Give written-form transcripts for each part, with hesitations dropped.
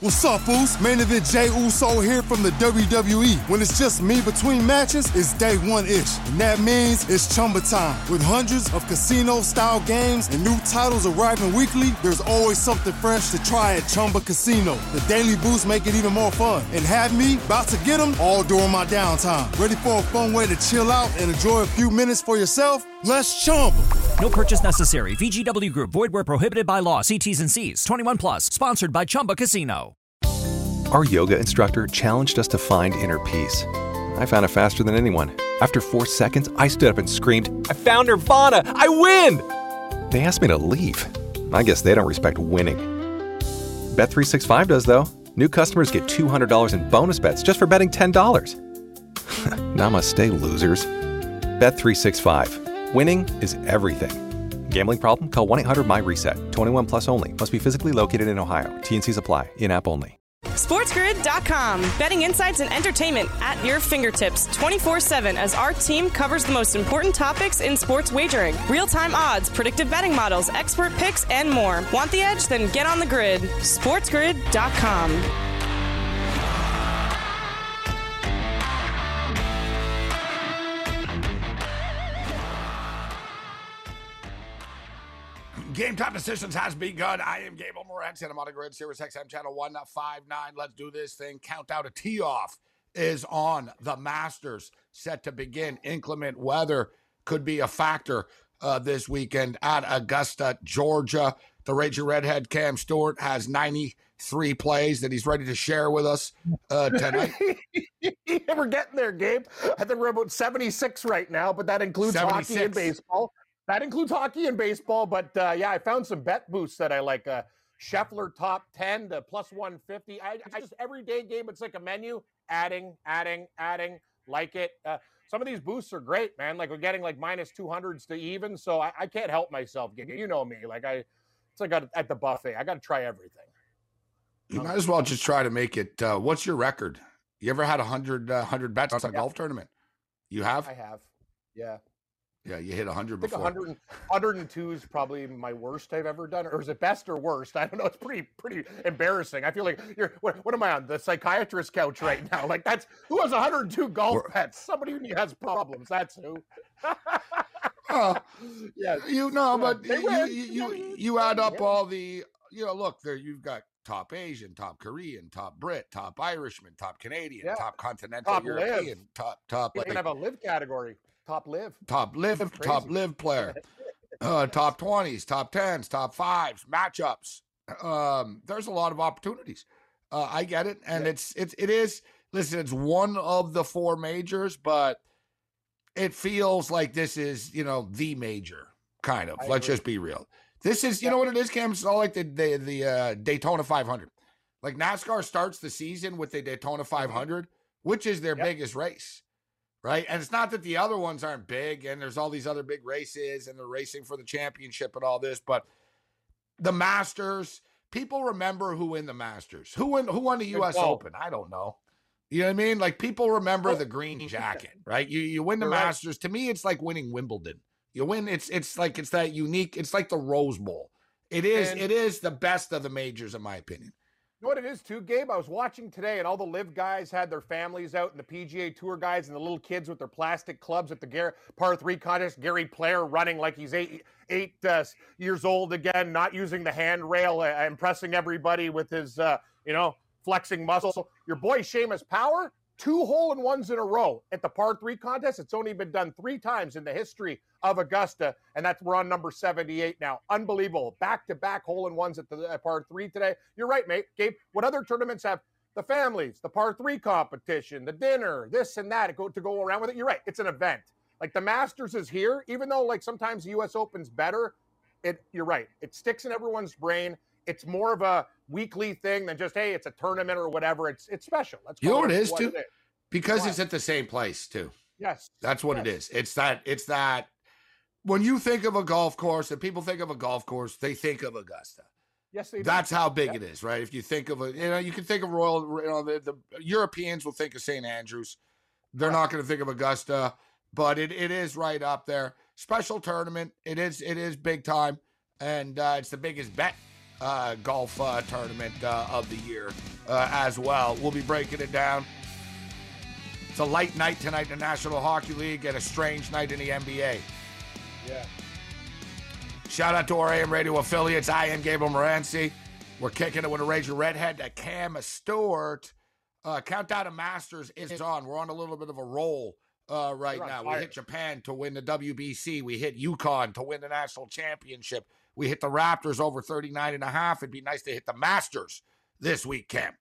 What's up, Foos? Main event Jey Uso here from the WWE. When it's just me between matches, it's day one-ish. And that means it's Chumba time. With hundreds of casino-style games and new titles arriving weekly, there's always something fresh to try at Chumba Casino. The daily boosts make it even more fun. And have me about to get them all during my downtime. Ready for a fun way to chill out and enjoy a few minutes for yourself? Let's Chumba. No purchase necessary. VGW Group. Void where prohibited by law. See T's and C's. 21 plus. Sponsored by Chumba Casino. Our yoga instructor challenged us to find inner peace. I found it faster than anyone. After 4 seconds, I stood up and screamed, "I found Nirvana! I win!" They asked me to leave. I guess they don't respect winning. Bet365 does, though. New customers get $200 in bonus bets just for betting $10. Namaste, losers. Bet365. Winning is everything. Gambling problem? Call 1-800-MY-RESET. 21 plus only. Must be physically located in Ohio. T&Cs apply. In-app only. SportsGrid.com. Betting insights and entertainment at your fingertips 24/7 as our team covers the most important topics in sports wagering. Real-time odds, predictive betting models, expert picks, and more. Want the edge? Then get on the grid. SportsGrid.com. Game Time Decisions has begun. I am Gable Moretz, and I'm on the grid, Sirius XM Channel 159. Let's do this thing. Countdown to tee-off is on. The Masters set to begin. Inclement weather could be a factor this weekend at Augusta, Georgia. The Raging Redhead, Cam Stewart, has 93 plays that he's ready to share with us tonight. We're getting there, Gabe. I think we're about 76 right now, but that includes 76. hockey and baseball. That includes hockey and baseball, but yeah, I found some bet boosts that I like. Scheffler top 10 to plus 150. I just everyday game, it's like a menu, adding, like it. Some of these boosts are great, man. Like we're getting like minus 200s to even, so I can't help myself. You know me, like it's like at the buffet. I got to try everything. You might as well just try to make it. What's your record? You ever had 100 bets on a golf tournament? You have? I have, yeah. Yeah, you hit 100 I think before. 102 is probably my worst I've ever done. Or is it best or worst? I don't know. It's pretty embarrassing. I feel like what am I on? The psychiatrist couch right now? Like that's who has 102 golf bets? Somebody who has problems. That's who. Yeah, but you add up all the, look there, you've got top Asian, top Korean, top Brit, top Irishman, top Canadian, top continental top European, live. top. You can have a live category. Top live player, top 20s, top 10s, top 5s, matchups. There's a lot of opportunities. I get it, and it is. Listen, it's one of the 4 majors, but it feels like this is the major kind of. Let's just be real. This is you know what it is, Cam. It's all like the Daytona 500. Like NASCAR starts the season with the Daytona 500, which is their biggest race. Right. And it's not that the other ones aren't big and there's all these other big races and they're racing for the championship and all this. But the Masters, people remember who won the Masters, who won the U.S. Open. I don't know. You know what I mean? Like people remember the green jacket. Right. You win the Masters. To me, it's like winning Wimbledon. You win. It's like it's that unique. It's like the Rose Bowl. It is the best of the majors, in my opinion. You know what it is too, Gabe? I was watching today and all the live guys had their families out and the PGA Tour guys and the little kids with their plastic clubs at the par 3 contest. Gary Player running like he's eight years old again, not using the handrail, impressing everybody with his, flexing muscle. Your boy Seamus Power, 2 hole-in-ones in a row at the par 3 contest. It's only been done 3 times in the history of Augusta, and we're on number 78 now. Unbelievable. Back-to-back hole-in-ones at the par 3 today. You're right, mate. Gabe, what other tournaments have the families, the par 3 competition, the dinner, this and that to go around with it? You're right. It's an event. Like the Masters is here, even though like sometimes the U.S. Open's better, you're right. It sticks in everyone's brain. It's more of a weekly thing than just, hey, it's a tournament or whatever. It's special. You know what it is, too? Because it's at the same place, too. Yes. That's what it is. It's that when you think of a golf course and people think of a golf course, they think of Augusta. Yes, they do. That's how big it is, right? If you think of you can think of Royal, the Europeans will think of St. Andrews. They're not going to think of Augusta, but it is right up there. Special tournament. It is big time. And it's the biggest bet golf tournament of the year as well. We'll be breaking it down. It's a light night tonight in the National Hockey League and a strange night in the NBA. Yeah. Shout out to our AM radio affiliates. I am Gabriel Morency. We're kicking it with a Ranger Redhead to Cam Stewart. Countdown to Masters is on. We're on a little bit of a roll right now. We hit Japan to win the WBC. We hit UConn to win the national championship. We hit the Raptors over 39.5. It'd be nice to hit the Masters this week, Cam.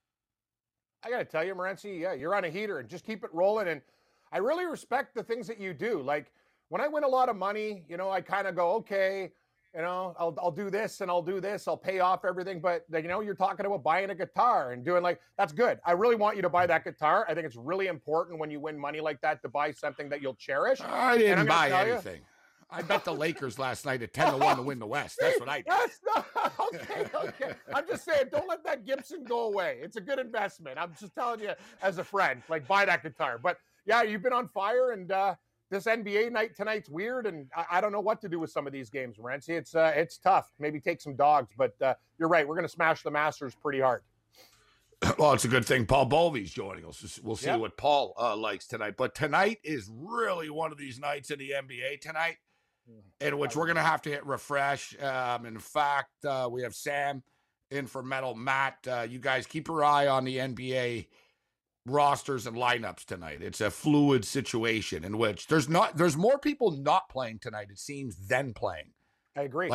I got to tell you, Morency, yeah, you're on a heater, and just keep it rolling. And I really respect the things that you do. Like, when I win a lot of money, I kind of go, okay, I'll do this and I'll do this. I'll pay off everything. But, you're talking about buying a guitar and doing that's good. I really want you to buy that guitar. I think it's really important when you win money like that to buy something that you'll cherish. I didn't buy anything. I bet the Lakers last night at 10-1 to win the West. That's what I did. That's not, okay. I'm just saying, don't let that Gibson go away. It's a good investment. I'm just telling you as a friend, buy that guitar. But, yeah, you've been on fire, and this NBA night tonight's weird, and I don't know what to do with some of these games, Morency. It's tough. Maybe take some dogs, but you're right. We're going to smash the Masters pretty hard. Well, it's a good thing Paul Bovey's joining us. We'll see what Paul likes tonight. But tonight is really one of these nights in the NBA tonight, in which we're going to have to hit refresh. In fact, we have Sam in for Metal Matt. You guys keep your eye on the NBA rosters and lineups tonight. It's a fluid situation in which there's more people not playing tonight, it seems, than playing. I agree.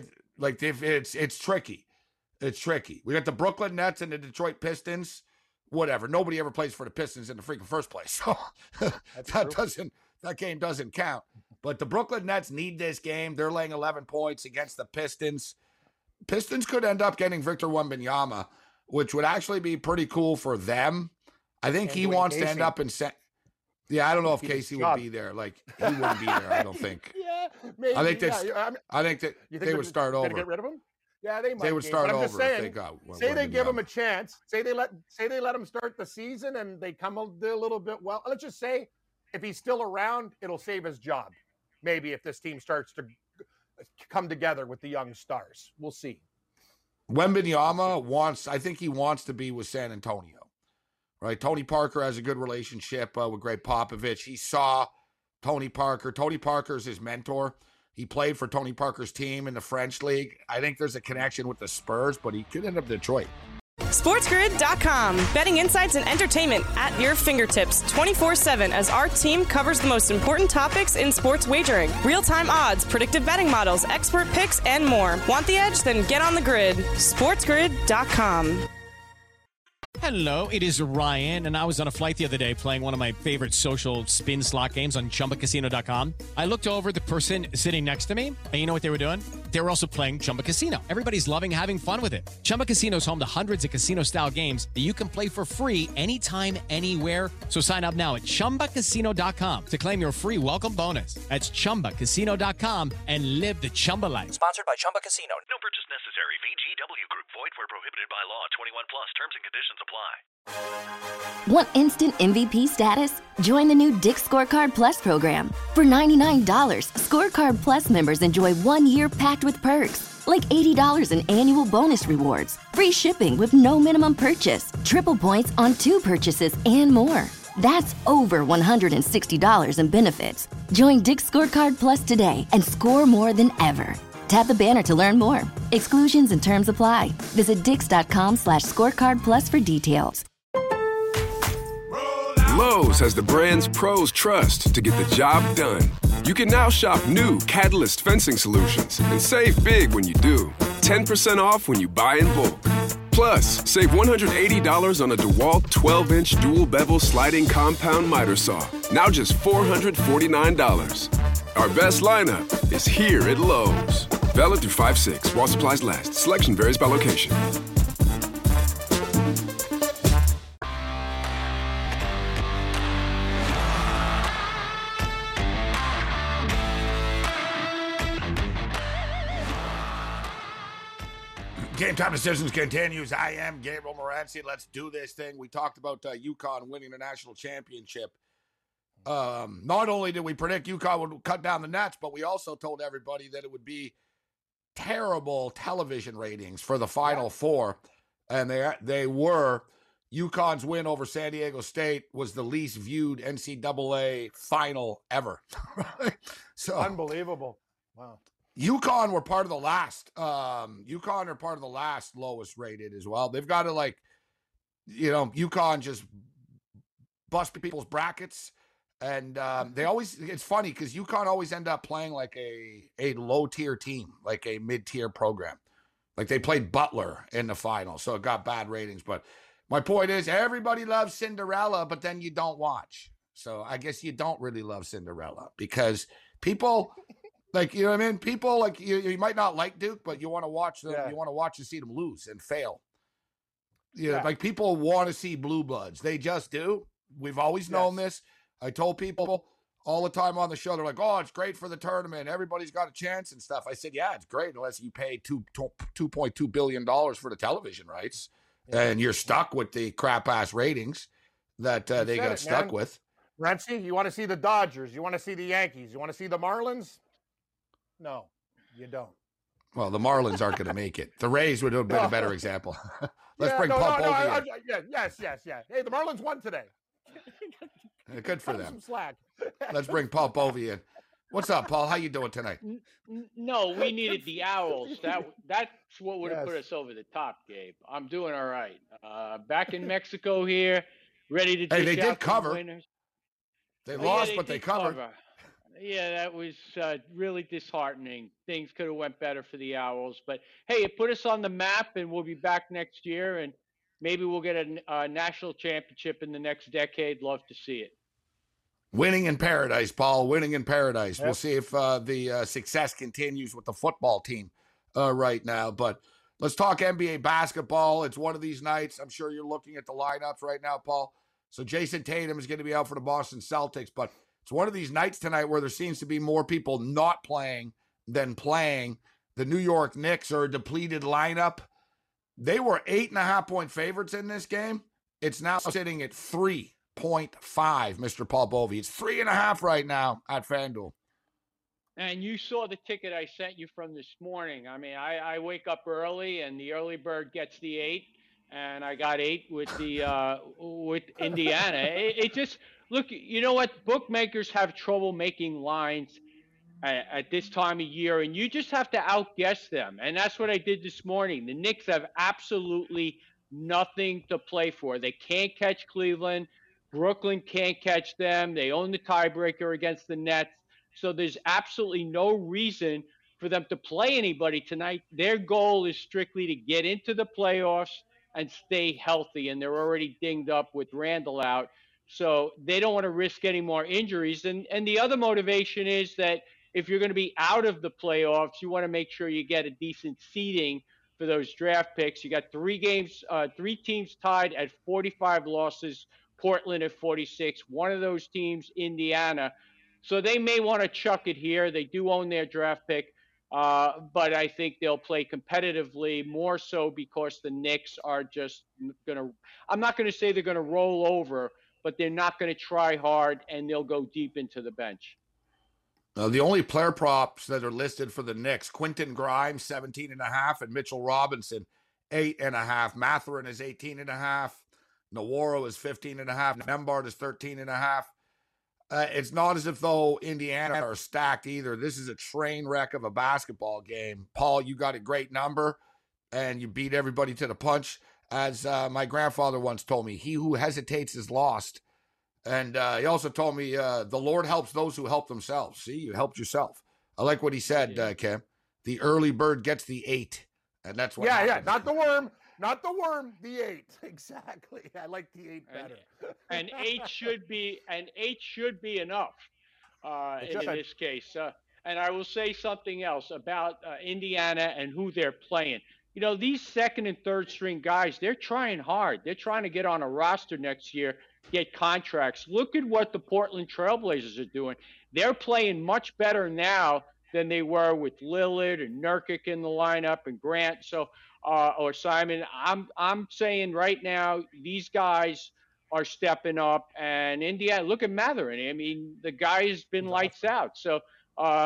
It's tricky. It's tricky. We got the Brooklyn Nets and the Detroit Pistons. Whatever. Nobody ever plays for the Pistons in the freaking first place. So that game doesn't count. But the Brooklyn Nets need this game. They're laying 11 points against the Pistons. Pistons could end up getting Victor Wembanyama, which would actually be pretty cool for them. I think he wants to end up in Yeah, I don't know if Casey would be there. He wouldn't be there, I don't think. Yeah, maybe. I think that they would start over. Get rid of him? Yeah, they might. They would start over saying, if they got. Say they give him a chance. Say they let him start the season and they come a little bit well. Let's just say if he's still around, it'll save his job. Maybe if this team starts to come together with the young stars, we'll see. Wembanyama I think he wants to be with San Antonio. Right, Tony Parker has a good relationship with Greg Popovich. He saw Tony Parker. Tony Parker's his mentor. He played for Tony Parker's team in the French League. I think there's a connection with the Spurs, but he could end up in Detroit. SportsGrid.com. Betting insights and entertainment at your fingertips 24/7 as our team covers the most important topics in sports wagering. Real-time odds, predictive betting models, expert picks, and more. Want the edge? Then get on the grid. SportsGrid.com. Hello, it is Ryan, and I was on a flight the other day playing one of my favorite social spin slot games on ChumbaCasino.com. I looked over at the person sitting next to me, and you know what they were doing? They were also playing Chumba Casino. Everybody's loving having fun with it. Chumba Casino is home to hundreds of casino-style games that you can play for free anytime, anywhere. So sign up now at ChumbaCasino.com to claim your free welcome bonus. That's ChumbaCasino.com and live the Chumba life. Sponsored by Chumba Casino. No purchase necessary. VGW Group. Void where prohibited by law. 21 plus. Terms and conditions apply. Want instant MVP status? Join the new Dick's Scorecard Plus program. For $99, Scorecard Plus members enjoy 1 year packed with perks, like $80 in annual bonus rewards, free shipping with no minimum purchase, triple points on 2 purchases, and more. That's over $160 in benefits. Join Dick's Scorecard Plus today and score more than ever. Tap the banner to learn more. Exclusions and terms apply. Visit dix.com/scorecardplus for details. Lowe's has the brands pros trust to get the job done. You can now shop new Catalyst fencing solutions and save big when you do. 10% off when you buy in bulk. Plus, save $180 on a DeWalt 12-inch dual bevel sliding compound miter saw. Now just $449. Our best lineup is here at Lowe's. Valid through 5/6 while supplies last. Selection varies by location. Game Time Decisions continues. I am Gabriel Morency. Let's do this thing. We talked about UConn winning the national championship. Not only did we predict UConn would cut down the Nets, but we also told everybody that it would be terrible television ratings for the Final Four, and they were. UConn's win over San Diego State was the least viewed NCAA final ever. So unbelievable. Wow. UConn were part of the last. UConn are part of the last lowest rated as well. They've got to UConn just bust people's brackets. And they always, it's funny because UConn always end up playing like a low tier team, like a mid tier program. Like they played Butler in the final, so it got bad ratings. But my point is, everybody loves Cinderella, but then you don't watch. So I guess you don't really love Cinderella because people, like, you know what I mean? People like you might not like Duke, but you want to watch them. Yeah. You want to watch and see them lose and fail. Like people want to see blue bloods. They just do. We've always known this. I told people all the time on the show, they're like, oh, it's great for the tournament. Everybody's got a chance and stuff. I said, yeah, it's great unless you pay $2.2 billion for the television rights. And you're stuck with the crap-ass ratings that they got stuck with. Renzi, you want to see the Dodgers? You want to see the Yankees? You want to see the Marlins? No, you don't. Well, the Marlins aren't going to make it. The Rays would have been a better example. Let's bring Paul Povey in. Yes. Hey, the Marlins won today. Good for them. Some slack. Let's bring Paul Povey in. What's up, Paul? How you doing tonight? No, we needed the Owls. That's what would have put us over the top, Gabe. I'm doing all right. Back in Mexico here, ready to. Hey, they did cover. They lost, but they covered. Yeah, that was really disheartening. Things could have went better for the Owls, but hey, it put us on the map, and we'll be back next year, and maybe we'll get a national championship in the next decade. Love to see it. Winning in paradise, Paul. Winning in paradise. Yep. We'll see if the success continues with the football team right now. But let's talk NBA basketball. It's one of these nights. I'm sure you're looking at the lineups right now, Paul. So Jason Tatum is going to be out for the Boston Celtics. But it's one of these nights tonight where there seems to be more people not playing than playing. The New York Knicks are a depleted lineup. They were 8.5-point favorites in this game. It's now sitting at 3.5, Mr. Paul Povey. It's 3.5 right now at FanDuel. And you saw the ticket I sent you from this morning. I mean, I wake up early, and the early bird gets the 8, and I got 8 with the with Indiana. It just look. You know what? Bookmakers have trouble making lines at this time of year, and you just have to outguess them. And that's what I did this morning. The Knicks have absolutely nothing to play for. They can't catch Cleveland. Brooklyn can't catch them. They own the tiebreaker against the Nets. So there's absolutely no reason for them to play anybody tonight. Their goal is strictly to get into the playoffs and stay healthy, and they're already dinged up with Randall out. So they don't want to risk any more injuries. And the other motivation is that if you're going to be out of the playoffs, you want to make sure you get a decent seeding for those draft picks. You got 3 teams tied at 45 losses, Portland at 46. One of those teams, Indiana. So they may want to chuck it here. They do own their draft pick, but I think they'll play competitively more so because the Knicks are just going to – I'm not going to say they're going to roll over, but they're not going to try hard, and they'll go deep into the bench. The only player props that are listed for the Knicks, Quentin Grimes, 17.5, and Mitchell Robinson, 8.5. Mathurin is 18.5. Nawarro is 15.5. Nembhard is 13.5. It's not as if though Indiana are stacked either. This is a train wreck of a basketball game. Paul, you got a great number, and you beat everybody to the punch. As my grandfather once told me, he who hesitates is lost. And he also told me the Lord helps those who help themselves. See, you helped yourself. I like what he said, Cam. The early bird gets the 8. And that's what happens. Yeah, not the worm. Not the worm, the 8. Exactly. I like the 8 better. And 8 should be enough in this case. And I will say something else about Indiana and who they're playing. You know, these second and third string guys, they're trying hard. They're trying to get on a roster next year, get contracts. Look at what the Portland Trailblazers are doing. They're playing much better now than they were with Lillard and Nurkic in the lineup and Grant. So, or Simon, I'm saying right now, these guys are stepping up. And Indiana, look at Mathurin. I mean, the guy has been lights out. So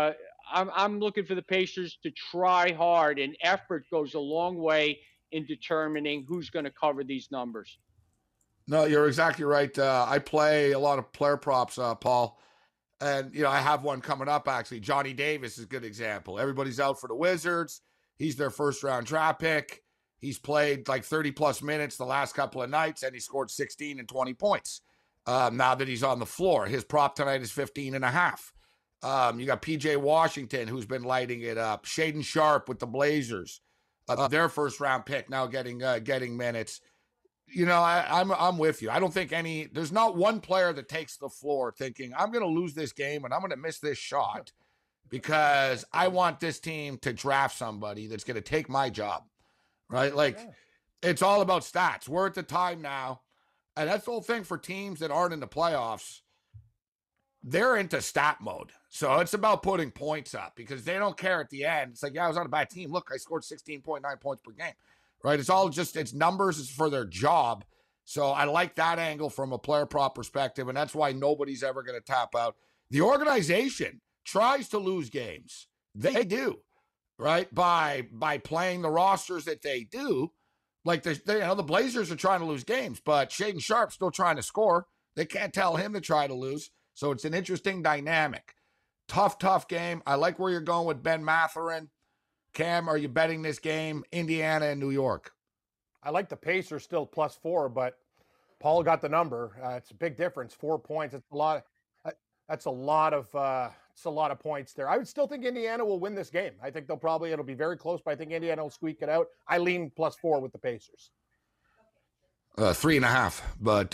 I'm looking for the Pacers to try hard, and effort goes a long way in determining who's going to cover these numbers. No, you're exactly right. I play a lot of player props, Paul. And, I have one coming up, actually. Johnny Davis is a good example. Everybody's out for the Wizards. He's their first-round draft pick. He's played like 30-plus minutes the last couple of nights, and he scored 16 and 20 points. Now that he's on the floor, his prop tonight is 15.5. You got P.J. Washington, who's been lighting it up. Shaedon Sharpe with the Blazers, their first-round pick, now getting minutes. I'm with you. I don't think there's not one player that takes the floor thinking, I'm going to lose this game and I'm going to miss this shot because I want this team to draft somebody that's going to take my job, right? It's all about stats. We're at the time now, and that's the whole thing for teams that aren't in the playoffs. They're into stat mode. So it's about putting points up because they don't care at the end. It's like, I was on a bad team. Look, I scored 16.9 points per game. Right? It's all it's numbers. It's for their job. So I like that angle from a player prop perspective, and that's why nobody's ever going to tap out. The organization tries to lose games. They do, right? By playing the rosters that they do. Like the Blazers are trying to lose games, but Shaedon Sharpe's still trying to score. They can't tell him to try to lose. So it's an interesting dynamic. Tough game. I like where you're going with Ben Mathurin. Cam, are you betting this game, Indiana and New York? I like the Pacers still +4, but Paul got the number. It's a big difference. 4 points. It's a lot. That's a lot of. It's a lot of points there. I would still think Indiana will win this game. I think it'll be very close, but I think Indiana will squeak it out. I lean +4 with the Pacers. 3.5, but.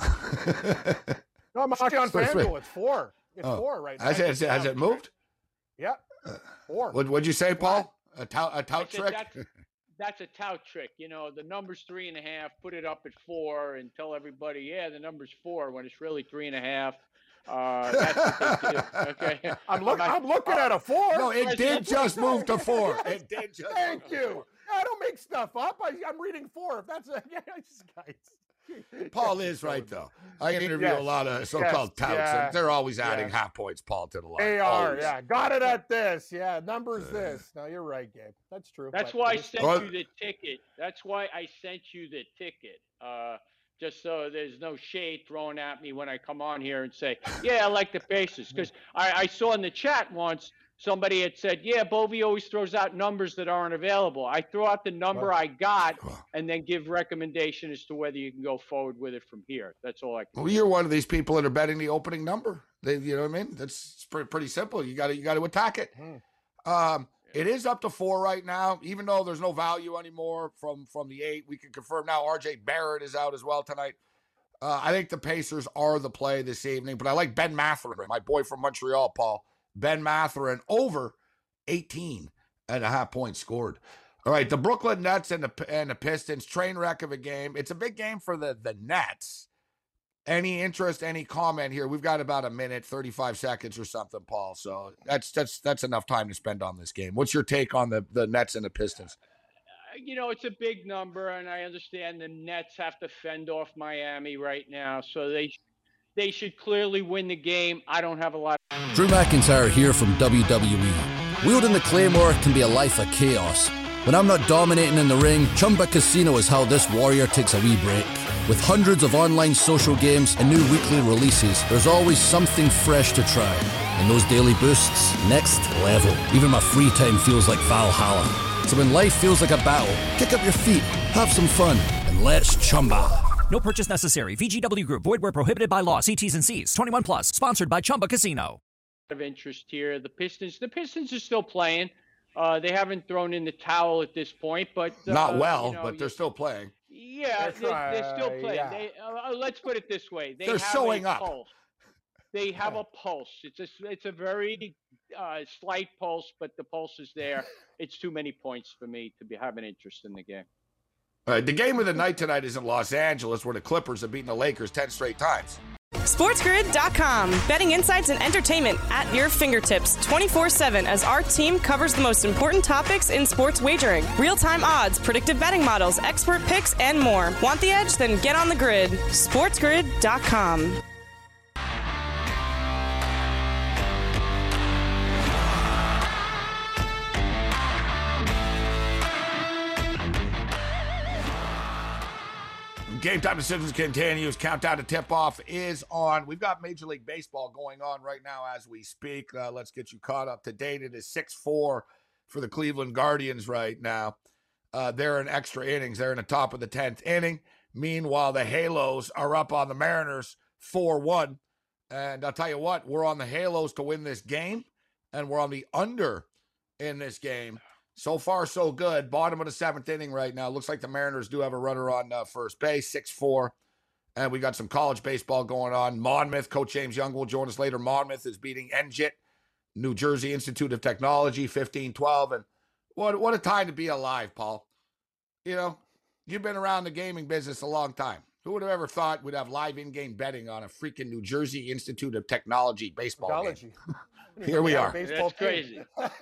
No, I'm actually on FanDuel. It's 4. It's 4 right now. Has it moved? Yeah. 4. What'd you say, Paul? A tout trick? That's a tout trick. The number's 3.5. Put it up at 4 and tell everybody, the number's 4 when it's really 3.5. That's what they do. Okay. I'm looking at a 4. No, it did just move to 4. It did just. Thank you. I don't make stuff up. I'm reading 4. If that's guys. Paul is right, though. I interview a lot of so-called touts, and they're always adding half points, Paul, to the line. They are, Got it at this. Numbers this. No, you're right, Gabe. That's true. That's why I sent you the ticket. That's why I sent you the ticket. Just so there's no shade thrown at me when I come on here and say, I like the Pacers. Because I saw in the chat once, somebody had said, Bovey always throws out numbers that aren't available. I throw out the number I got and then give recommendation as to whether you can go forward with it from here. That's all I can do. You're one of these people that are betting the opening number. You know what I mean? That's pretty simple. You got to attack it. It is up to 4 right now, even though there's no value anymore from the 8. We can confirm now RJ Barrett is out as well tonight. I think the Pacers are the play this evening, but I like Ben Mathurin, my boy from Montreal, Paul. Ben Mathurin over 18.5 points scored. All right, the Brooklyn Nets and the Pistons, train wreck of a game. It's a big game for the Nets. Any interest, any comment here? We've got about a minute, 35 seconds or something, Paul. So that's enough time to spend on this game. What's your take on the Nets and the Pistons? It's a big number, and I understand the Nets have to fend off Miami right now, so they should clearly win the game. I don't have a lot. Drew McIntyre here from WWE. Wielding the Claymore can be a life of chaos. When I'm not dominating in the ring, Chumba Casino is how this warrior takes a wee break. With hundreds of online social games and new weekly releases, there's always something fresh to try. And those daily boosts, next level. Even my free time feels like Valhalla. So when life feels like a battle, kick up your feet, have some fun, and let's Chumba. No purchase necessary. VGW Group. Void where prohibited by law. See T's and C's. 21 plus. Sponsored by Chumba Casino. Of interest here. The Pistons are still playing. They haven't thrown in the towel at this point, but not well. But they're still playing. Yeah, they're still playing. Yeah. Let's put it this way: they're showing up. Pulse. They have a pulse. It's a very slight pulse, but the pulse is there. It's too many points for me to have an interest in the game. All right, the game of the night tonight is in Los Angeles, where the Clippers have beaten the Lakers 10 straight times. SportsGrid.com. Betting insights and entertainment at your fingertips 24/7 as our team covers the most important topics in sports wagering. Real-time odds, predictive betting models, expert picks, and more. Want the edge? Then get on the grid. SportsGrid.com. Game Time Decisions continues. Countdown to tip-off is on. We've got Major League Baseball going on right now as we speak. Let's get you caught up to date. It is 6-4 for the Cleveland Guardians right now. They're in extra innings. They're in the top of the 10th inning. Meanwhile, the Halos are up on the Mariners 4-1. And I'll tell you what, we're on the Halos to win this game, and we're on the under in this game. So far, so good. Bottom of the 7th inning right now. Looks like the Mariners do have a runner on first base, 6-4. And we got some college baseball going on. Monmouth, Coach James Young will join us later. Monmouth is beating NJIT, New Jersey Institute of Technology, 15-12. And what a time to be alive, Paul. You know, you've been around the gaming business a long time. Who would have ever thought we'd have live in-game betting on a freaking New Jersey Institute of Technology baseball game? Here we are. That's crazy.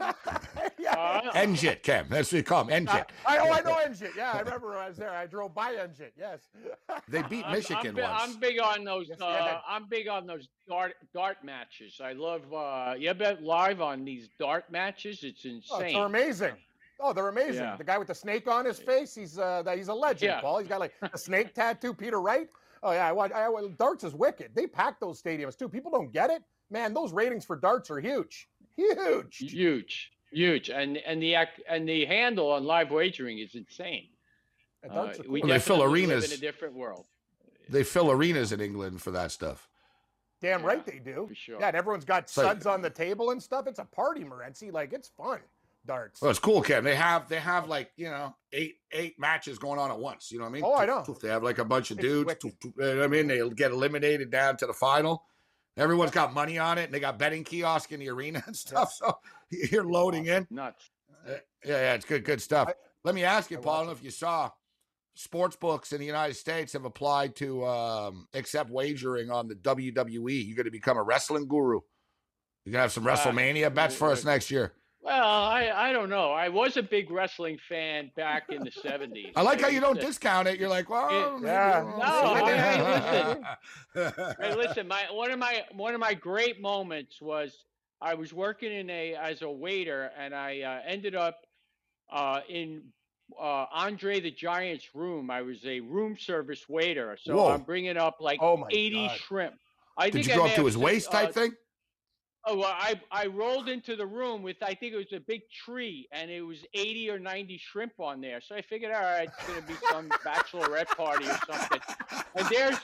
NJIT, Cam. That's what you call them, NJIT. I know NJIT. Yeah, I remember I was there. I drove by NJIT. Yes. They beat Michigan once. I'm big on those. I'm big on those dart matches. I love. You bet live on these dart matches. It's insane. Oh, they're amazing. Oh, they're amazing. Yeah. The guy with the snake on his face. He's a legend, Paul. He's got like a snake tattoo. Peter Wright. Oh yeah, darts is wicked. They pack those stadiums too. People don't get it. Man, those ratings for darts are huge. Huge. And the handle on live wagering is insane. They fill arenas. Live in a different world. They fill arenas in England for that stuff. Damn right they do. For sure. Yeah, and everyone's got suds on the table and stuff. It's a party, Morency. Like, it's fun. Darts. Well, it's cool, Ken. They have like, you know, eight matches going on at once. You know what I mean? Oh, I know. They have like a bunch of dudes. I mean, they get eliminated down to the final. Everyone's got money on it, and they got betting kiosk in the arena and stuff. So you're loading in. Nuts. Yeah, it's good stuff. Let me ask you, Paul, if you saw, sports books in the United States have applied to accept wagering on the WWE. You're going to become a wrestling guru. You're going to have some WrestleMania bets for us next year. Well, I don't know. I was a big wrestling fan back in the 70s. I like how you don't discount it. You're like, well, hey, listen. One of my great moments was I was working as a waiter, and I ended up in Andre the Giant's room. I was a room service waiter, so Whoa. I'm bringing up like 80 shrimp. Did you go up to his waist type thing? Oh, well, I rolled into the room with, I think it was a big tree, and it was 80 or 90 shrimp on there. So I figured, all right, it's going to be some bachelorette party or something. And there's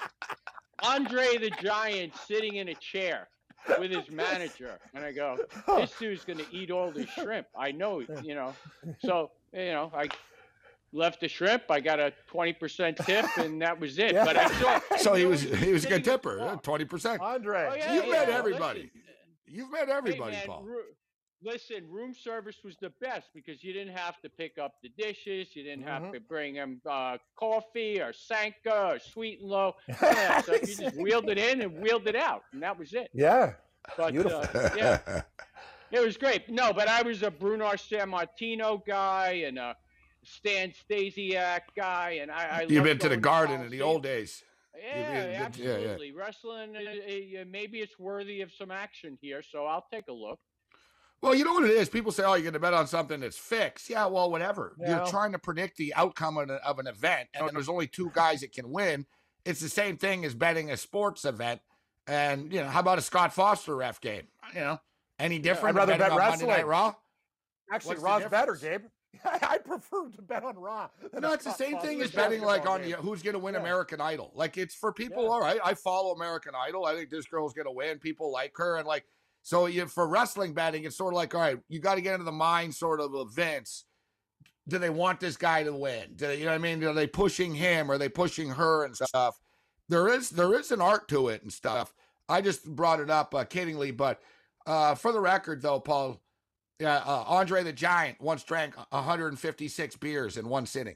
Andre the Giant sitting in a chair with his manager. And I go, this dude's going to eat all this shrimp. I know, you know. So, you know, I left the shrimp. I got a 20% tip, and that was it. But I saw. So he was a good tipper, 20%. Andre, you've met everybody. You've met everybody, hey, man, Paul. Listen, room service was the best because you didn't have to pick up the dishes. You didn't have to bring them coffee or Sanka or Sweet and Low. So you just wheeled it in and wheeled it out, and that was it. Yeah, but, beautiful. Yeah, it was great. No, but I was a Bruno Sammartino guy and a Stan Stasiak guy, and I You've been to the Garden in the old days. Yeah, absolutely. Yeah. Wrestling, maybe it's worthy of some action here, so I'll take a look. Well, you know what it is? People say, oh, you're going to bet on something that's fixed. Yeah, well, whatever. Yeah. You're trying to predict the outcome of an event, and there's only two guys that can win. It's the same thing as betting a sports event. And, you know, how about a Scott Foster ref game? You know, any different? I'd rather bet wrestling. Monday Night Raw? Actually, Raw's better, Gabe. I prefer to bet on Raw. No, it's the same thing as betting like on who's going to win American Idol. Like, it's for people, all right, I follow American Idol. I think this girl's going to win. People like her. And like, so for wrestling betting, it's sort of like, all right, you got to get into the mind sort of Vince. Do they want this guy to win? Do they, you know what I mean? Are they pushing him? Are they pushing her and stuff? There is an art to it and stuff. I just brought it up kiddingly, but for the record, though, Paul, Andre the Giant once drank 156 beers in one sitting.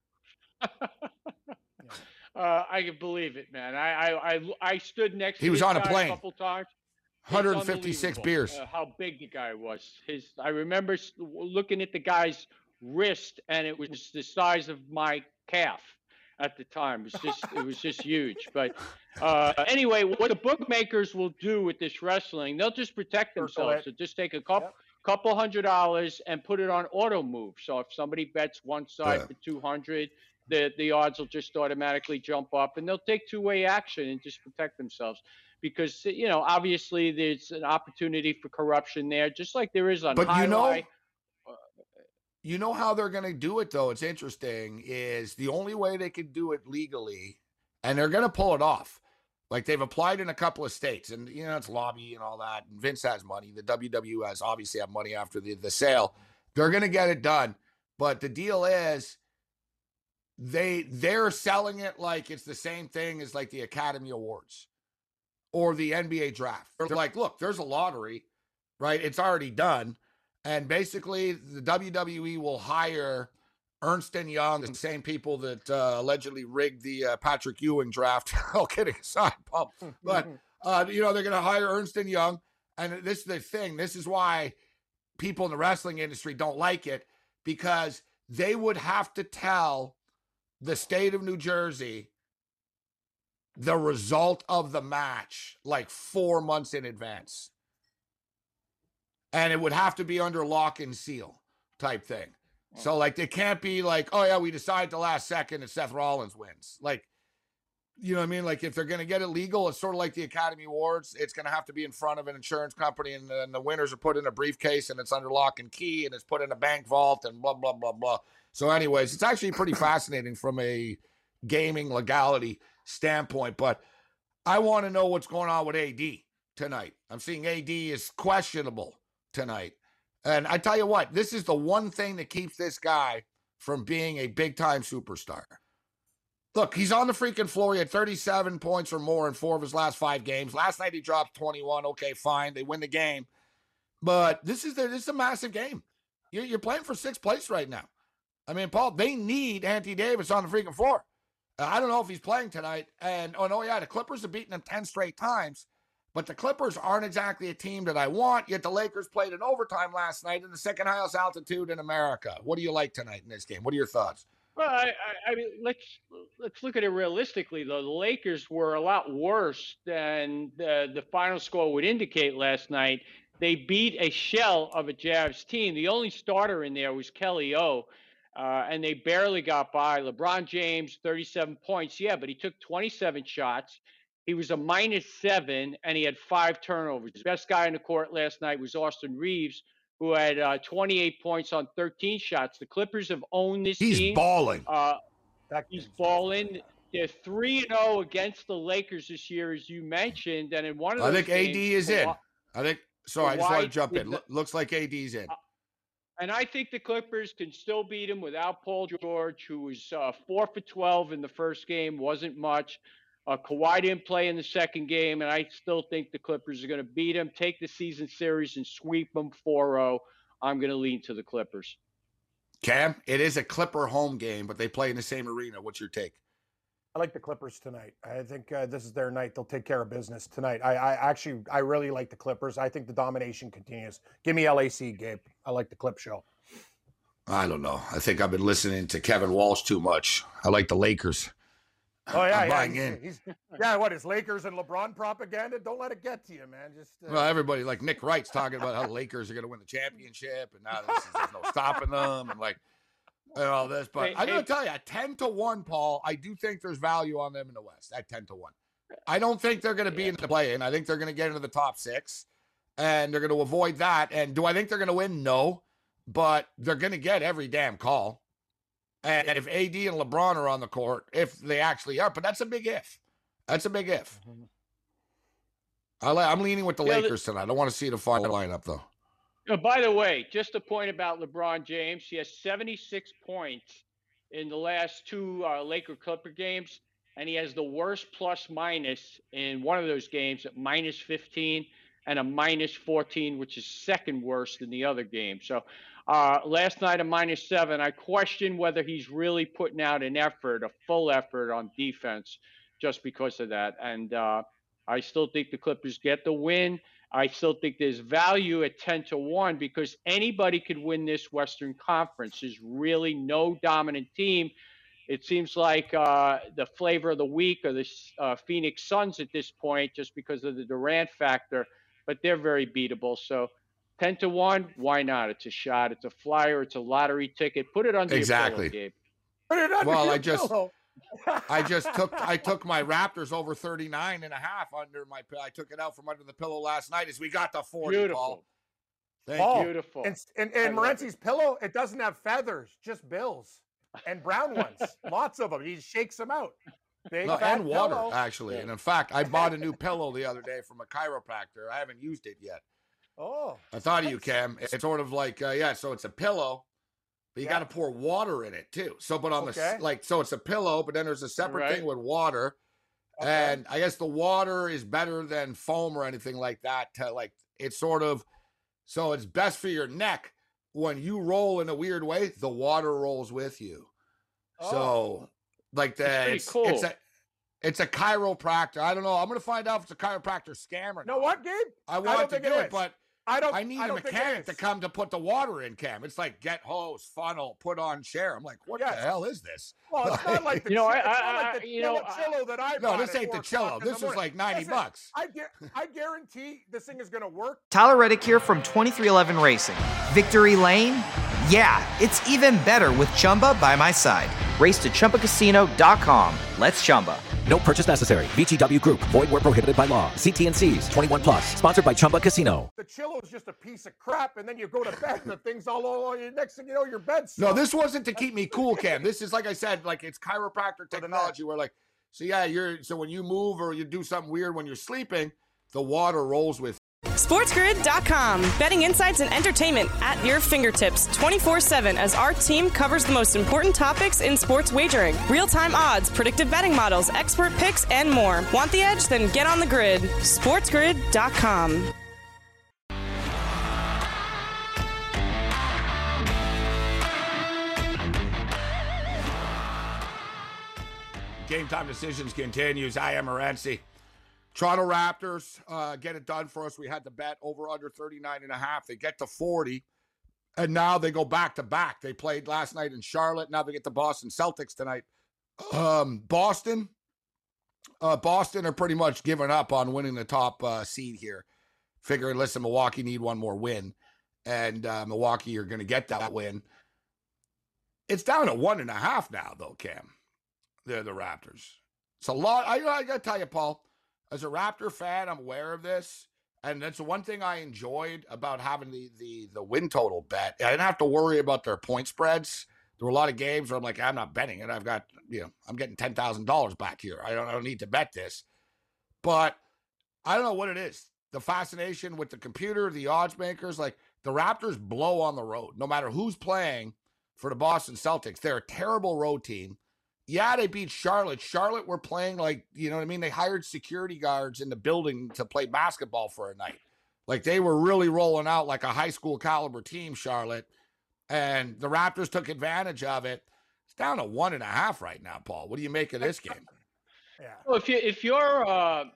I can believe it, man. I stood next to he was on a guy plane a couple times. 156 beers. How big the guy was. I remember looking at the guy's wrist, and it was the size of my calf at the time. It was just huge. But anyway, what the bookmakers will do with this wrestling, they'll just protect themselves. So just take a couple $100 and put it on auto move. So if somebody bets one side for 200 the odds will just automatically jump up, and they'll take two-way action and just protect themselves. Because, obviously there's an opportunity for corruption there, just like there is on highlight. You know how they're going to do it, though? It's interesting, is the only way they could do it legally, and they're going to pull it off. Like, they've applied in a couple of states, and, it's lobby and all that. And Vince has money. The WWE has obviously have money after the sale. They're going to get it done. But the deal is they're selling it like it's the same thing as, like, the Academy Awards or the NBA draft. They're like, look, there's a lottery, right? It's already done. And basically, the WWE will hire Ernst & Young, the same people that allegedly rigged the Patrick Ewing draft. All kidding aside, Paul. But, they're going to hire Ernst & Young. And this is the thing. This is why people in the wrestling industry don't like it, because they would have to tell the state of New Jersey the result of the match like 4 months in advance. And it would have to be under lock and seal type thing. So, like, they can't be like, oh, yeah, we decide the last second and Seth Rollins wins. Like, you know what I mean? Like, if they're going to get it legal, it's sort of like the Academy Awards. It's going to have to be in front of an insurance company, and the winners are put in a briefcase, and it's under lock and key, and it's put in a bank vault, and blah, blah, blah, blah. So, anyways, it's actually pretty fascinating from a gaming legality standpoint. But I want to know what's going on with AD tonight. I'm seeing AD is questionable tonight. And I tell you what, this is the one thing that keeps this guy from being a big-time superstar. Look, he's on the freaking floor. He had 37 points or more in 4 of his last 5 games. Last night he dropped 21. Okay, fine. They win the game. But this is a massive game. You're playing for 6th place right now. I mean, Paul, they need Anthony Davis on the freaking floor. I don't know if he's playing tonight. And, the Clippers have beaten him 10 straight times. But the Clippers aren't exactly a team that I want, yet the Lakers played in overtime last night in the second highest altitude in America. What do you like tonight in this game? What are your thoughts? Well, I mean, let's look at it realistically, though. The Lakers were a lot worse than the final score would indicate last night. They beat a shell of a Jazz team. The only starter in there was Kelly O, and they barely got by. LeBron James, 37 points. Yeah, but he took 27 shots. He was a -7, and he had 5 turnovers. The best guy in the court last night was Austin Reeves, who had 28 points on 13 shots. The Clippers have owned this team. He's balling. He's balling. They're 3-0 against the Lakers this year, as you mentioned. And in one of those I think games, AD is in. I just want to jump in. Looks like AD's in. And I think the Clippers can still beat him without Paul George, who was 4 for 12 in the first game. Wasn't much. Kawhi didn't play in the second game, and I still think the Clippers are going to beat him, take the season series, and sweep them 4-0. I'm going to lean to the Clippers. Cam, it is a Clipper home game, but they play in the same arena. What's your take? I like the Clippers tonight. I think this is their night. They'll take care of business tonight. I really like the Clippers. I think the domination continues. Give me LAC, Gabe. I like the Clip Show. I don't know. I think I've been listening to Kevin Walsh too much. I like the Lakers. Oh, yeah, I'm buying in. What is Lakers and LeBron propaganda? Don't let it get to you, man. Just well, everybody, like Nick Wright's talking about how the Lakers are going to win the championship, and now there's no stopping them, and all this. But I'm going to tell you, at 10-1, Paul, I do think there's value on them in the West at 10-1. I don't think they're going to be in the play-in. I think they're going to get into the top 6, and they're going to avoid that. And do I think they're going to win? No, but they're going to get every damn call. And if AD and LeBron are on the court, if they actually are, but that's a big if. That's a big if. I'm leaning with the Lakers tonight. I don't want to see the final lineup, though. By the way, just a point about LeBron James. He has 76 points in the last 2 Laker-Clipper games, and he has the worst plus-minus in one of those games at -15 and a -14, which is second worst in the other game. So last night a -7. I question whether he's really putting out an effort, a full effort on defense just because of that. And I still think the Clippers get the win. I still think there's value at 10-1 because anybody could win this Western Conference. There's really no dominant team. It seems like the flavor of the week are the Phoenix Suns at this point just because of the Durant factor, but they're very beatable. So 10-1, why not? It's a shot. It's a flyer. It's a lottery ticket. Put it under your pillow, Gabe. Put it under Well, your I pillow. I took my Raptors over 39 and a half under my I took it out from under the pillow last night as we got to 40, Beautiful. Paul. Thank Paul, you. Beautiful. And Morency's pillow, it doesn't have feathers, just bills and brown ones. Lots of them. He shakes them out. Big No, fat and water, pillow. actually. And in fact, I bought a new pillow the other day from a chiropractor. I haven't used it yet. Oh. I thought of you, Cam. It's sort of like, so it's a pillow, but you got to pour water in it too. So, but on so it's a pillow, but then there's a separate thing with water. Okay. And I guess the water is better than foam or anything like that. It's sort of, so it's best for your neck. When you roll in a weird way, the water rolls with you. Oh. So, like that, it's cool. It's a chiropractor. I don't know. I'm going to find out if it's a chiropractor scam or not. No, what, Gabe? I want to do it, but I need a think mechanic to come to put the water in, Cam. It's like get hose, funnel, put on chair. I'm like, what the hell is this? Well, it's not like the Chillo that I bought. No, this ain't the Chillo. This was like $90. I guarantee this thing is going to work. Tyler Reddick here from 2311 Racing. Victory Lane? Yeah, it's even better with Chumba by my side. Race to ChumbaCasino.com. Let's Chumba. No purchase necessary. VGW Group. Void where prohibited by law. See T&Cs. 21 plus. Sponsored by Chumba Casino. The Chillo is just a piece of crap, and then you go to bed and the thing's all over you. Next thing you know, your bed's No, this wasn't to keep me cool, Cam. This is, like I said, like it's chiropractor technology where like, so when you move or you do something weird when you're sleeping, the water rolls with. SportsGrid.com. Betting insights and entertainment at your fingertips 24/7 as our team covers the most important topics in sports wagering. Real-time odds, predictive betting models, expert picks, and more. Want the edge? Then get on the grid. SportsGrid.com. Game Time Decisions continues. I am Morency. Toronto Raptors get it done for us. We had the bet over under 39.5. They get to 40, and now they go back-to-back. They played last night in Charlotte. Now they get the Boston Celtics tonight. Boston are pretty much giving up on winning the top seed here. Figuring, listen, Milwaukee need one more win, and Milwaukee are going to get that win. It's down to 1.5 now, though, Cam. They're the Raptors. It's a lot. I got to tell you, Paul, as a Raptor fan, I'm aware of this. And that's the one thing I enjoyed about having the win total bet. I didn't have to worry about their point spreads. There were a lot of games where I'm like, I'm not betting it. I've got, I'm getting $10,000 back here. I don't need to bet this. But I don't know what it is. The fascination with the computer, the odds makers, like the Raptors blow on the road. No matter who's playing for the Boston Celtics, they're a terrible road team. Yeah, they beat Charlotte. Charlotte were playing like, you know what I mean? They hired security guards in the building to play basketball for a night. Like they were really rolling out like a high school caliber team, Charlotte. And the Raptors took advantage of it. It's down to 1.5 right now, Paul. What do you make of this game? Yeah. Well, if you're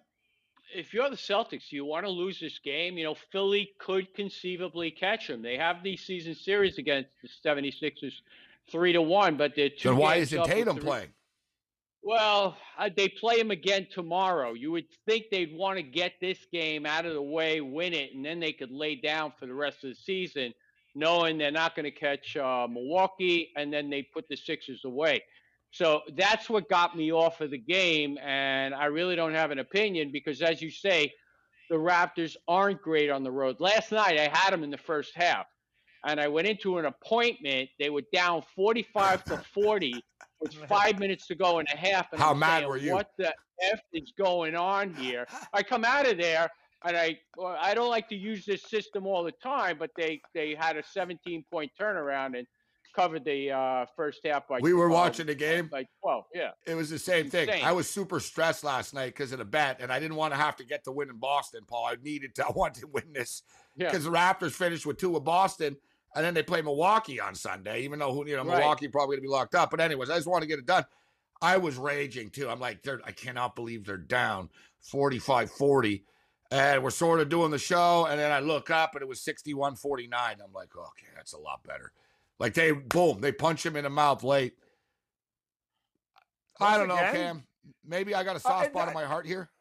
the Celtics, you want to lose this game. Philly could conceivably catch them. They have these season series against the 76ers 3-1, but they're 2 Then why games isn't up with Tatum 3. playing? Well, they play him again tomorrow. You would think they'd want to get this game out of the way, win it, and then they could lay down for the rest of the season, knowing they're not going to catch Milwaukee, and then they put the Sixers away. So that's what got me off of the game, and I really don't have an opinion because, as you say, the Raptors aren't great on the road. Last night, I had them in the first half, and I went into an appointment. They were down 45-40 with 5 minutes to go in a half. And How I'm mad saying, were you? What the F is going on here? I come out of there, and I don't like to use this system all the time, but they had a 17-point turnaround and covered the first half by We were watching the game. By 12, yeah. It was the same thing. I was super stressed last night because of the bet, and I didn't want to have to get the win in Boston, Paul. I wanted to win this because the Raptors finished with 2 of Boston, and then they play Milwaukee on Sunday, even though Milwaukee probably going to be locked up. But anyways, I just want to get it done. I was raging too. I'm like, I cannot believe they're down 45-40. And we're sort of doing the show, and then I look up, and it was 61-49. I'm like, okay, that's a lot better. Like, they punch him in the mouth late. I don't know, Cam. Maybe I got a soft spot in my heart here.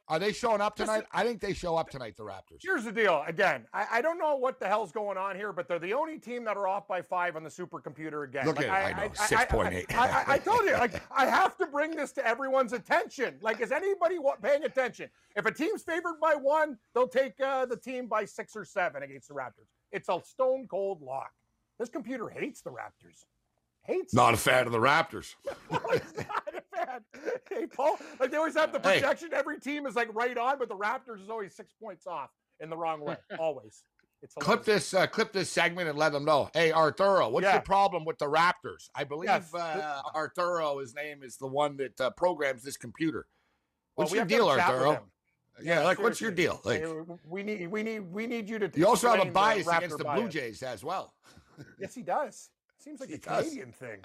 Are they showing up tonight? I think they show up tonight, the Raptors. Here's the deal. Again, I don't know what the hell's going on here, but they're the only team that are off by 5 on the supercomputer again. Look at it. I know. 6.8. I told you, like, I have to bring this to everyone's attention. Like, is anybody paying attention? If a team's favored by 1, they'll take the team by 6 or 7 against the Raptors. It's a stone cold lock. This computer hates the Raptors. Not a fan of the Raptors. No, he's not a fan. Hey, Paul, like they always have the projection. Every team is like right on, but the Raptors is always 6 points off in the wrong way. Always. It's clip this segment and let them know. Hey, Arturo, what's your problem with the Raptors? I believe Arturo, his name is the one that programs this computer. What's your deal, Arturo? Yeah, like what's your deal? Like, we need you to. You also have a bias against the Blue Jays as well. Yes, he does. Seems like a Canadian thing.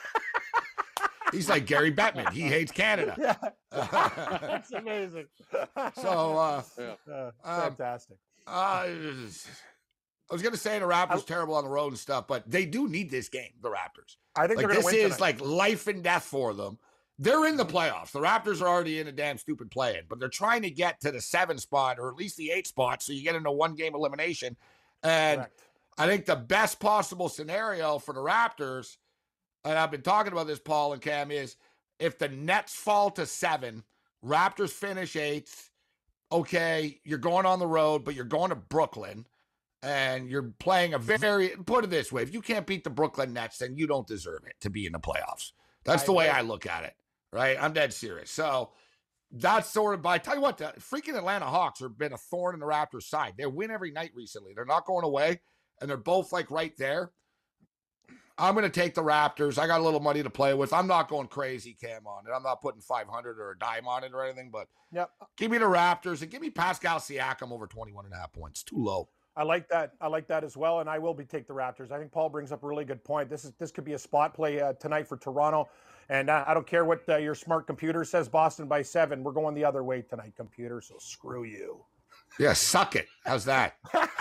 He's like Gary Bettman. He hates Canada. Yeah. That's amazing. So, fantastic. I was going to say the Raptors terrible on the road and stuff, but they do need this game, the Raptors. I think like, they're going to win this is like life and death for them. They're in the playoffs. The Raptors are already in a damn stupid play-in, but they're trying to get to the 7 spot or at least the 8 spot so you get into 1-game elimination. And correct. I think the best possible scenario for the Raptors, and I've been talking about this, Paul and Cam, is if the Nets fall to 7, Raptors finish 8th, okay, you're going on the road, but you're going to Brooklyn, and you're playing a very, put it this way, if you can't beat the Brooklyn Nets, then you don't deserve it to be in the playoffs. That's the way I look at it, right? I'm dead serious. So that's sort of, I tell you what, the freaking Atlanta Hawks have been a thorn in the Raptors' side. They win every night recently. They're not going away. And they're both like right there. I'm going to take the Raptors. I got a little money to play with. I'm not going crazy, Cam, on it. I'm not putting 500 or a dime on it or anything, but give me the Raptors and give me Pascal Siakam over 21.5 points. Too low. I like that. I like that as well, and I will take the Raptors. I think Paul brings up a really good point. This could be a spot play tonight for Toronto, and I don't care what your smart computer says. Boston by 7. We're going the other way tonight, computer. So screw you. Yeah, suck it. How's that?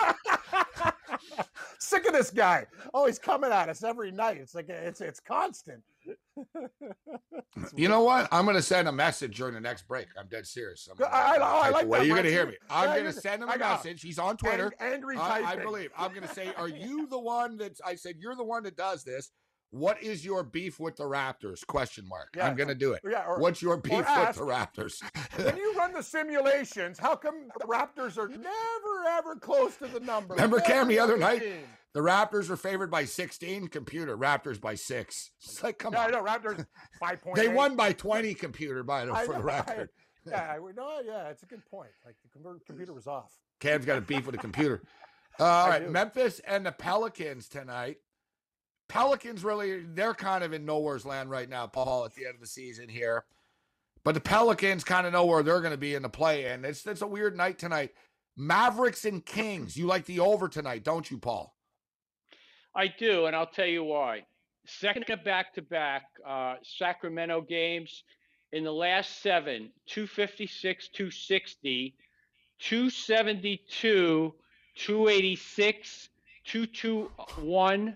Sick of this guy. Oh, he's coming at us every night. It's like it's constant. You know what? I'm going to send a message during the next break. I'm dead serious. I like that. You're going to hear me. I'm going to send him a message. He's on Twitter. Angry typing. I believe. I'm going to say, are you the one that I said you're the one that does this? What is your beef with the Raptors? ? I'm going to do it. What's your beef with the Raptors? When you run the simulations, how come the Raptors are never, ever close to the number? Remember, Cam, the other night, the Raptors were favored by 16. Computer, Raptors by 6. It's like, come on. I know, Raptors 5.8. They won by 20, computer, for the record. It's a good point. Like, the computer was off. Cam's got a beef with the computer. All right, Memphis and the Pelicans tonight. Pelicans really, they're kind of in nowhere's land right now, Paul, at the end of the season here. But the Pelicans kind of know where they're going to be in the play-in. It's a weird night tonight. Mavericks and Kings. You like the over tonight, don't you, Paul? I do, and I'll tell you why. Second back-to-back Sacramento games. In the last 7, 256, 260, 272, 286, 221,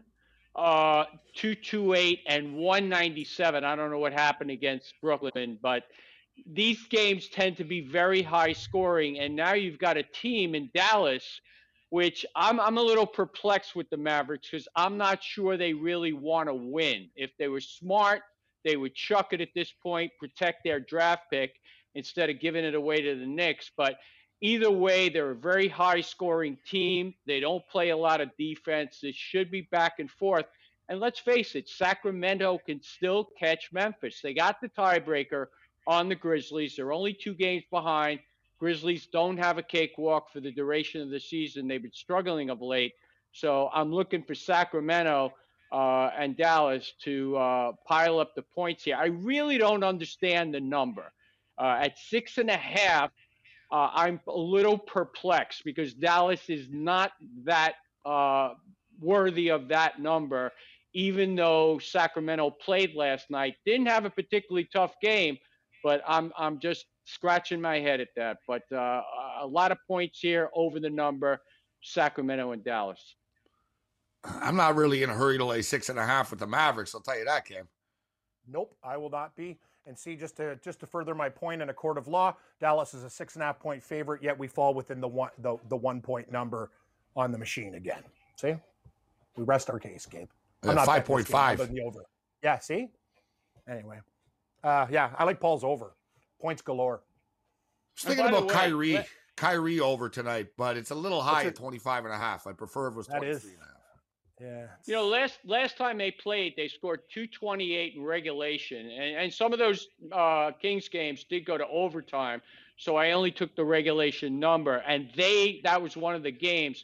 228 and 197. I don't know what happened against Brooklyn, but these games tend to be very high scoring. And now you've got a team in Dallas, which I'm a little perplexed with the Mavericks because I'm not sure they really want to win. If they were smart, they would chuck it at this point, protect their draft pick instead of giving it away to the Knicks. But either way, they're a very high-scoring team. They don't play a lot of defense. This should be back and forth. And let's face it, Sacramento can still catch Memphis. They got the tiebreaker on the Grizzlies. They're only 2 games behind. Grizzlies don't have a cakewalk for the duration of the season. They've been struggling of late. So I'm looking for Sacramento and Dallas to pile up the points here. I really don't understand the number. At 6.5, I'm a little perplexed because Dallas is not that worthy of that number, even though Sacramento played last night. Didn't have a particularly tough game, but I'm just scratching my head at that. But a lot of points here over the number, Sacramento and Dallas. I'm not really in a hurry to lay 6.5 with the Mavericks. I'll tell you that, Cam. Nope, I will not be. and see, just to further my point in a court of law, Dallas is a 6.5-point favorite, yet we fall within the 1 point number on the machine again. See, we rest our case, Gabe. I'm not 5.5. The over. Yeah. See. Anyway, yeah, I like Paul's over. Points galore. I was thinking about Kyrie over tonight, but it's a little high at 25.5. I'd prefer if it was 23.5. Yeah. You know, last time they played, they scored 228 in regulation, and some of those Kings games did go to overtime. So I only took the regulation number, and that was one of the games,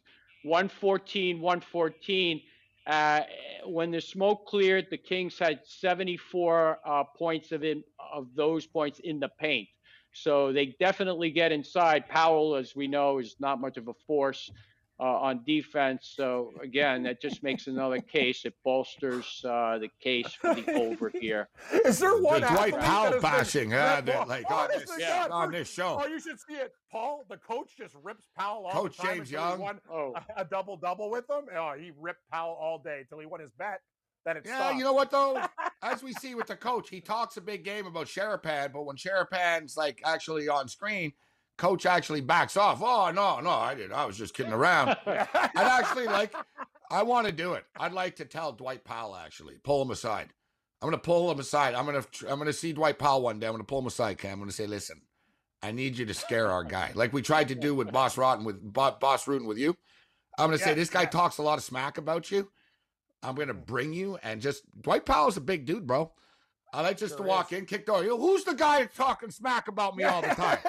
114. When the smoke cleared, the Kings had 74 points of those points in the paint. So they definitely get inside. Powell, as we know, is not much of a force on defense. So, again, that just makes another case. It bolsters the case for the over here. Is there one the Dwight Powell bashing on this show? Oh, you should see it. Paul, the coach, just rips Powell all Coach the time. James Young. He won a double-double with him. Oh, he ripped Powell all day until he won his bet. Then it stopped. You know what, though? As we see with the coach, he talks a big game about Sharapan, but when Sharapan's, like, actually on screen, coach actually backs off. Oh, no, I didn't. I was just kidding around. I'd actually I want to do it. I'd like to tell Dwight Powell, actually, pull him aside. I'm going to pull him aside. I'm going to see Dwight Powell one day. I'm going to pull him aside, Cam. I'm going to say, listen, I need you to scare our guy. Like we tried to do with Boss Rutan with you. I'm going to say, this guy talks a lot of smack about you. I'm going to bring you and Dwight Powell's a big dude, bro. I like just to walk in, kick door. Who's the guy talking smack about me all the time?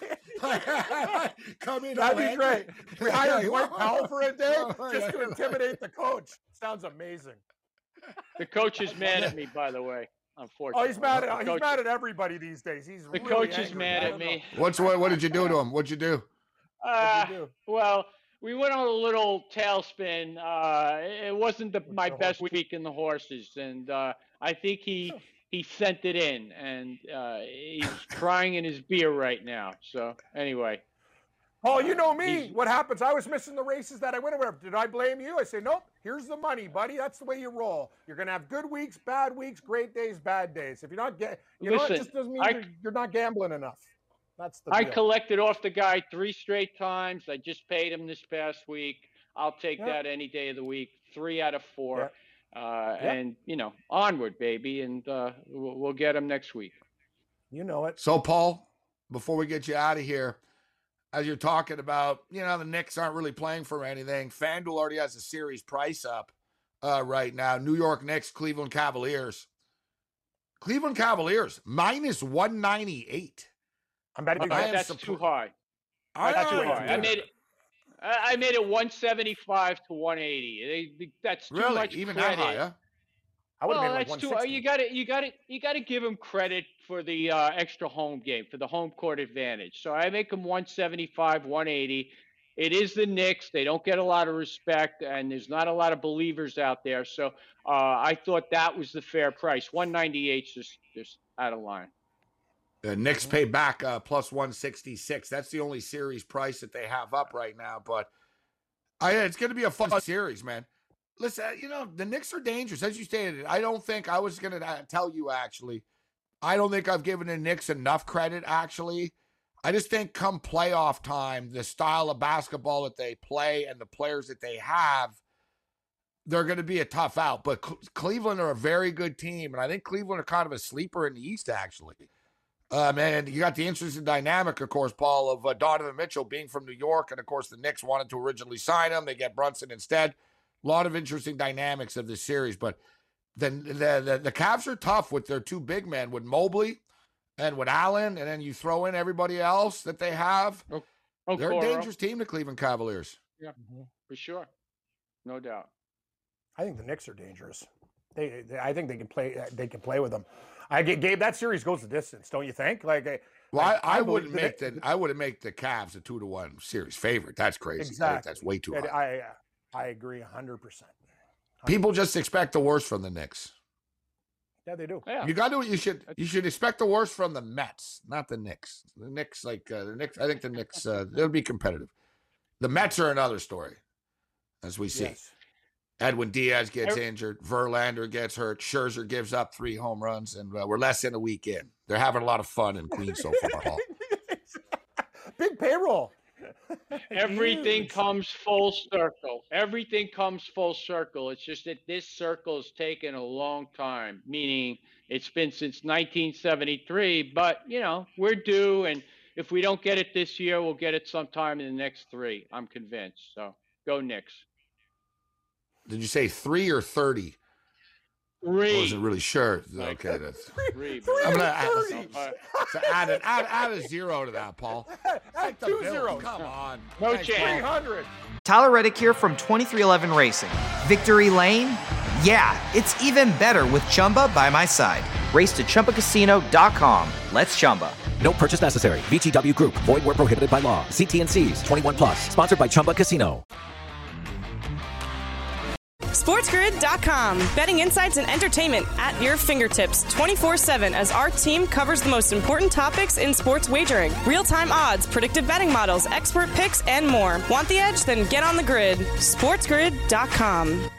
Come in. That'd be great. We hire Dwight Powell for a day just to intimidate the coach. Sounds amazing. The coach is mad at me, by the way. Unfortunately. Oh, he's mad at everybody these days. The coach is mad at me. What did you do to him? What'd you do? Well, we went on a little tailspin. It wasn't my best week in the horses, and I think he sent it in, and he's crying in his beer right now. So anyway. Oh, you know me. What happens? I was missing the races that I went over. Did I blame you? I say, nope. Here's the money, buddy. That's the way you roll. You're gonna have good weeks, bad weeks, great days, bad days. If you're not it just doesn't mean you're not gambling enough. That's the deal. I collected off the guy 3 straight times. I just paid him this past week. I'll take that any day of the week. 3 out of 4. And onward, baby, and we'll get him next week. You know it. So, Paul, before we get you out of here, as you're talking about, the Knicks aren't really playing for anything. FanDuel already has a series price up right now. New York Knicks, Cleveland Cavaliers. Cleveland Cavaliers minus 198. I'm betting that's too high. That's too high. I made it 175 to 180. That's too much even credit. that high, huh? I would have made that's 160. You got to give him credit for the extra home game, for the home court advantage. So I make him 175, 180. It is the Knicks. They don't get a lot of respect, and there's not a lot of believers out there. So I thought that was the fair price. 198 is just out of line. The Knicks pay back plus 166. That's the only series price that they have up right now. But it's going to be a fun series, man. Listen, the Knicks are dangerous. As you stated, I don't think I was going to tell you, actually. I don't think I've given the Knicks enough credit, actually. I just think come playoff time, the style of basketball that they play and the players that they have, they're going to be a tough out. But Cleveland are a very good team, and I think Cleveland are kind of a sleeper in the East, actually. And you got the interesting dynamic, of course, Paul, of Donovan Mitchell being from New York, and, of course, the Knicks wanted to originally sign him. They get Brunson instead. A lot of interesting dynamics of this series. But then the Cavs are tough with their 2 big men, with Mobley and with Allen, and then you throw in everybody else that they have. They're a dangerous team, the Cleveland Cavaliers. Yeah, for sure. No doubt. I think the Knicks are dangerous. I think they can play. They can play with them. Gabe, that series goes the distance, don't you think? I wouldn't make the Cavs a 2-1 series favorite. That's crazy. Exactly. That's way too high. I agree 100%. People just expect the worst from the Knicks. Yeah, they do. Yeah. You got to. You should expect the worst from the Mets, not the Knicks. The Knicks, I think the Knicks, they'll be competitive. The Mets are another story, as we see. Yes. Edwin Diaz gets injured. Verlander gets hurt. Scherzer gives up 3 home runs, and we're less than a week in. They're having a lot of fun in Queens so far, Paul. Big payroll. Everything comes full circle. Everything comes full circle. It's just that this circle has taken a long time, meaning it's been since 1973. But, we're due, and if we don't get it this year, we'll get it sometime in the next 3. I'm convinced. So go Knicks. Did you say 3 or 30? 3. I wasn't really sure. Okay, that's 3. I'm gonna add a 0 to that, Paul. Add 2 zeros. Come on. No chance. 300. Tyler Reddick here from 2311 Racing. Victory Lane? Yeah, it's even better with Chumba by my side. Race to ChumbaCasino.com. Let's Chumba. No purchase necessary. VGW Group. Void where prohibited by law. See T&Cs. 21 plus. Sponsored by Chumba Casino. SportsGrid.com. Betting insights and entertainment at your fingertips 24/7 as our team covers the most important topics in sports wagering. Real-time odds, predictive betting models, expert picks, and more. Want the edge? Then get on the grid. SportsGrid.com.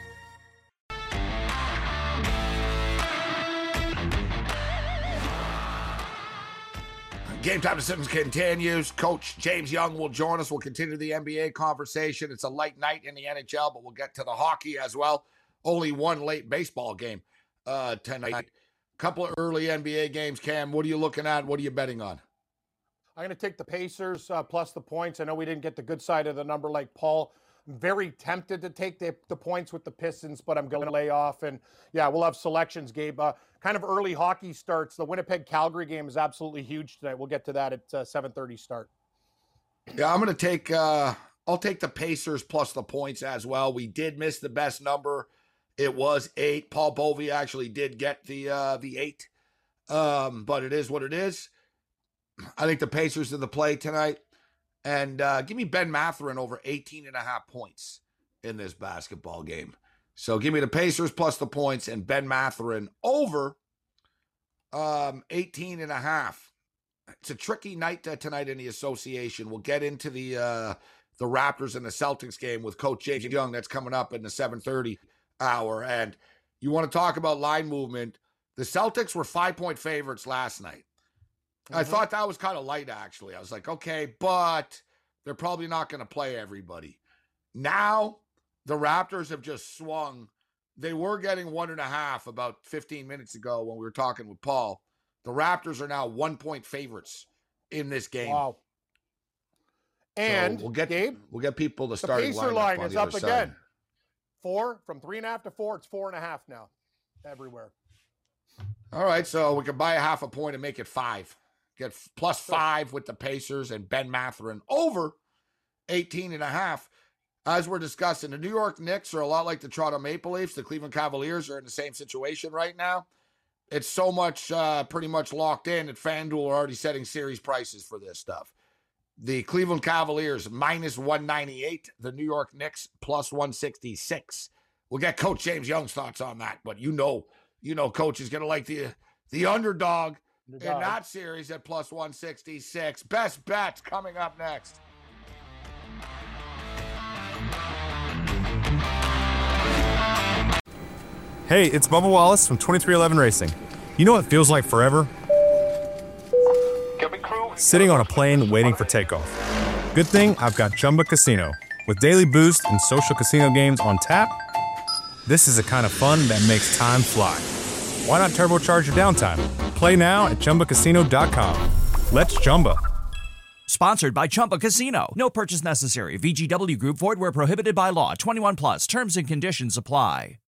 Game Time Decisions continues. Coach James Young will join us. We'll continue the NBA conversation. It's a light night in the NHL, but we'll get to the hockey as well. Only one late baseball game tonight. Couple of early NBA games. Cam, what are you looking at? What are you betting on? I'm going to take the Pacers plus the points. I know we didn't get the good side of the number like Paul. I'm very tempted to take the points with the Pistons, but I'm going to lay off. And, yeah, we'll have selections, Gabe. Kind of early hockey starts. The Winnipeg-Calgary game is absolutely huge tonight. We'll get to that at 7:30 start. Yeah, I'm going to take I'll take the Pacers plus the points as well. We did miss the best number. It was 8. Paul Bovey actually did get the 8. But it is what it is. I think the Pacers are the play tonight. And give me Ben Mathurin over 18.5 points in this basketball game. So give me the Pacers plus the points and Ben Mathurin over 18.5. It's a tricky night tonight in the association. We'll get into the Raptors and the Celtics game with Coach James Young. That's coming up in the 7:30 hour. And you want to talk about line movement. The Celtics were 5-point favorites last night. I thought that was kind of light, actually. I was like, okay, but they're probably not going to play everybody. Now, the Raptors have just swung. They were getting 1.5 about 15 minutes ago when we were talking with Paul. The Raptors are now 1-point favorites in this game. Wow. And so we'll get people to start. The Pacer line is up again. 4 from 3.5 to 4. It's 4.5 now everywhere. All right, so we can buy a half a point and make it 5. Get plus 5 with the Pacers and Ben Mathurin over 18.5. As we're discussing, the New York Knicks are a lot like the Toronto Maple Leafs. The Cleveland Cavaliers are in the same situation right now. It's so much, pretty much locked in that FanDuel are already setting series prices for this stuff. The Cleveland Cavaliers minus 198. The New York Knicks plus 166. We'll get Coach James Young's thoughts on that, but you know, Coach is going to like the underdog in that series at plus 166. Best bets coming up next. Hey, it's Bubba Wallace from 2311 Racing. You know what feels like forever? Sitting on a plane waiting for takeoff. Good thing I've got Chumba Casino. With daily boost and social casino games on tap, this is the kind of fun that makes time fly. Why not turbocharge your downtime? Play now at ChumbaCasino.com. Let's Chumba. Sponsored by Chumba Casino. No purchase necessary. VGW Group. Void where prohibited by law. 21 plus. Terms and conditions apply.